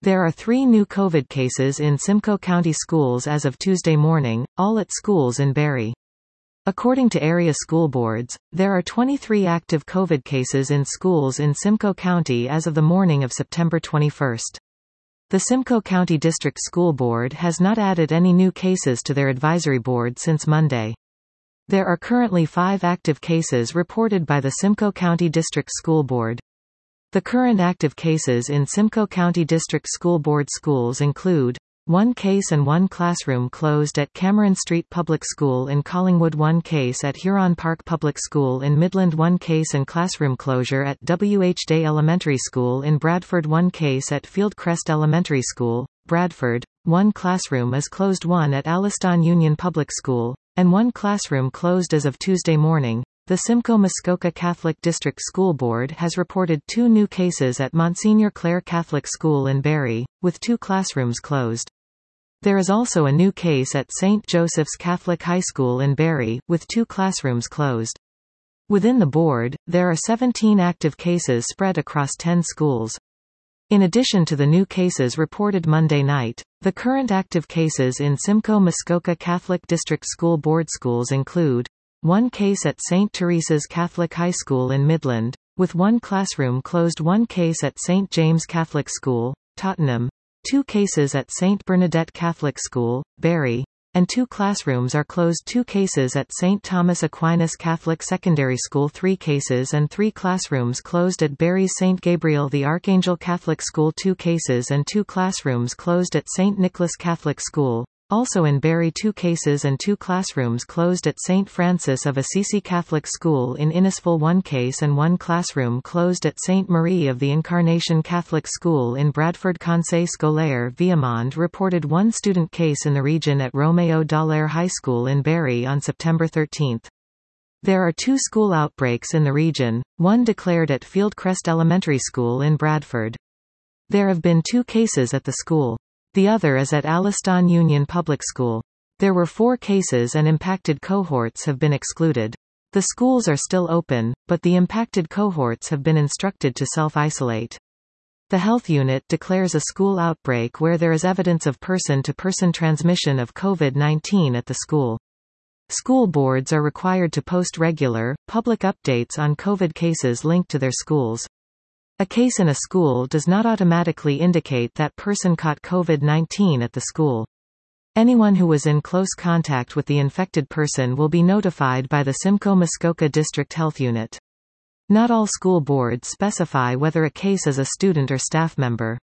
There are 3 new COVID cases in Simcoe County schools as of Tuesday morning, all at schools in Barre. According to area school boards, there are 23 active COVID cases in schools in Simcoe County as of the morning of September 21. The Simcoe County District School Board has not added any new cases to their advisory board since Monday. There are currently 5 active cases reported by the Simcoe County District School Board. The current active cases in Simcoe County District School Board schools include 1 case and 1 classroom closed at Cameron Street Public School in Collingwood, 1 case at Huron Park Public School in Midland, 1 case and classroom closure at W.H. Day Elementary School in Bradford, 1 case at Fieldcrest Elementary School, Bradford, 1 classroom is closed, 1 at Alliston Union Public School, and 1 classroom closed as of Tuesday morning. The Simcoe Muskoka Catholic District School Board has reported 2 new cases at Monsignor Clare Catholic School in Barre, with 2 classrooms closed. There is also a new case at St. Joseph's Catholic High School in Barre, with 2 classrooms closed. Within the board, there are 17 active cases spread across 10 schools. In addition to the new cases reported Monday night, the current active cases in Simcoe Muskoka Catholic District School Board schools include 1 case at St. Teresa's Catholic High School in Midland, with 1 classroom closed, 1 case at St. James Catholic School, Tottenham, 2 cases at St. Bernadette Catholic School, Barre, and 2 classrooms are closed, 2 cases at St. Thomas Aquinas Catholic Secondary School, 3 cases and 3 classrooms closed at Barre's St. Gabriel the Archangel Catholic School, 2 cases and 2 classrooms closed at St. Nicholas Catholic School. Also in Barre, 2 cases and 2 classrooms closed at St. Francis of Assisi Catholic School in Innisfil, 1 case and 1 classroom closed at St. Marie of the Incarnation Catholic School in Bradford. Conseil Scolaire Viamond reported 1 student case in the region at Romeo Dallaire High School in Barre on September 13. There are 2 school outbreaks in the region, 1 declared at Fieldcrest Elementary School in Bradford. There have been 2 cases at the school. The other is at Alliston Union Public School. There were 4 cases and impacted cohorts have been excluded. The schools are still open, but the impacted cohorts have been instructed to self-isolate. The health unit declares a school outbreak where there is evidence of person-to-person transmission of COVID-19 at the school. School boards are required to post regular, public updates on COVID cases linked to their schools. A case in a school does not automatically indicate that person caught COVID-19 at the school. Anyone who was in close contact with the infected person will be notified by the Simcoe Muskoka District Health Unit. Not all school boards specify whether a case is a student or staff member.